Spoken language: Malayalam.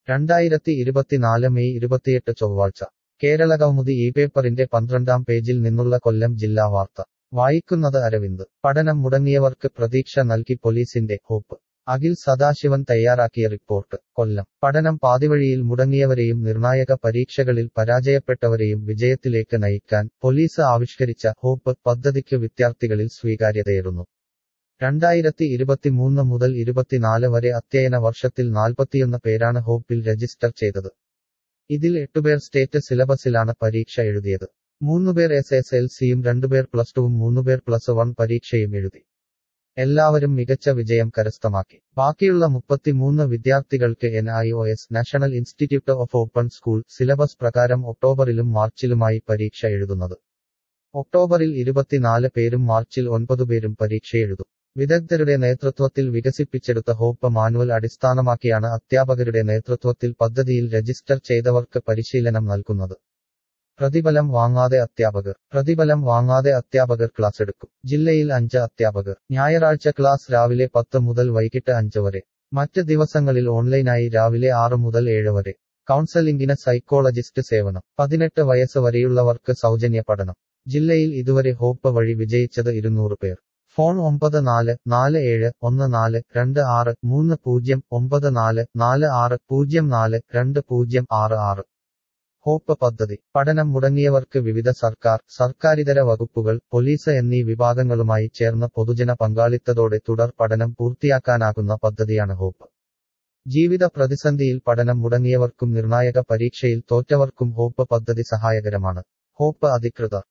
2024 മെയ് 28 ചൊവ്വാഴ്ച കേരളകൗമുദി ഈ പേപ്പറിന്റെ 12-ാം പേജിൽ നിന്നുള്ള കൊല്ലം ജില്ലാ വാർത്ത വായിക്കുന്നത് അരവിന്ദ് പഠനം മുടങ്ങിയവർക്ക് പ്രതീക്ഷ നൽകി പോലീസിന്റെ ഹോപ്പ് അഖിൽ സദാശിവൻ തയ്യാറാക്കിയ റിപ്പോർട്ട് കൊല്ലം പഠനം പാതിവഴിയിൽ മുടങ്ങിയവരെയും നിർണായക പരീക്ഷകളിൽ പരാജയപ്പെട്ടവരെയും വിജയത്തിലേക്ക് നയിക്കാൻ പോലീസ് ആവിഷ്കരിച്ച ഹോപ്പ് പദ്ധതിക്ക് വിദ്യാർത്ഥികളിൽ സ്വീകാര്യതയേറുന്നു 2023 മുതൽ 24 വരെ അധ്യയന വർഷത്തിൽ 41 പേരാണ് ഹോപ്പിൽ രജിസ്റ്റർ ചെയ്തത്. ഇതിൽ 8 പേർ സ്റ്റേറ്റ് സിലബസിലാണ് പരീക്ഷ എഴുതിയത്. 3 പേർ SSLCയും 2 പേർ പ്ലസ് ടുവും 3 പേർ +1 പരീക്ഷയും എഴുതി. എല്ലാവരും മികച്ച വിജയം കരസ്ഥമാക്കി. ബാക്കിയുള്ള 33 വിദ്യാർത്ഥികൾക്ക് NIOS national institute of open school syllabus പ്രകാരം ഒക്ടോബറിലും മാർച്ചിലുമായി പരീക്ഷ എഴുതുന്നത്. ഒക്ടോബറിൽ 24 പേരും മാർച്ചിൽ 9 പേരും പരീക്ഷയെഴുതും. വിദഗ്ധരുടെ നേതൃത്വത്തിൽ വികസിപ്പിച്ചെടുത്ത ഹോപ്പ് മാനുവൽ അടിസ്ഥാനമാക്കിയാണ് അധ്യാപകരുടെ നേതൃത്വത്തിൽ പദ്ധതിയിൽ രജിസ്റ്റർ ചെയ്തവർക്ക് പരിശീലനം നൽകുന്നത്. പ്രതിഫലം വാങ്ങാതെ അധ്യാപകർ ക്ലാസ് എടുക്കും. ജില്ലയിൽ 5 അധ്യാപകർ. ഞായറാഴ്ച ക്ലാസ് രാവിലെ 10 മുതൽ വൈകിട്ട് 5 വരെ. മറ്റ് ദിവസങ്ങളിൽ ഓൺലൈനായി രാവിലെ 6 മുതൽ 7 വരെ. കൗൺസലിംഗിന് സൈക്കോളജിസ്റ്റ് സേവനം. 18 വയസ്സ് വരെയുള്ളവർക്ക് സൗജന്യ പഠനം. ജില്ലയിൽ ഇതുവരെ ഹോപ്പ് വഴി വിജയിച്ചത് 200 പേർ. ഫോൺ 9414263090. ഹോപ്പ് പദ്ധതി പഠനം മുടങ്ങിയവർക്ക് വിവിധ സർക്കാരിതര വകുപ്പുകൾ, പോലീസ് എന്നീ വിഭാഗങ്ങളുമായി ചേർന്ന് പൊതുജന പങ്കാളിത്തത്തോടെ തുടർ പഠനം പൂർത്തിയാക്കാനാകുന്ന പദ്ധതിയാണ് ഹോപ്പ്. ജീവിത പ്രതിസന്ധിയിൽ പഠനം മുടങ്ങിയവർക്കും നിർണായക പരീക്ഷയിൽ തോറ്റവർക്കും ഹോപ്പ് പദ്ധതി സഹായകരമാണ്. ഹോപ്പ് അധികൃതർ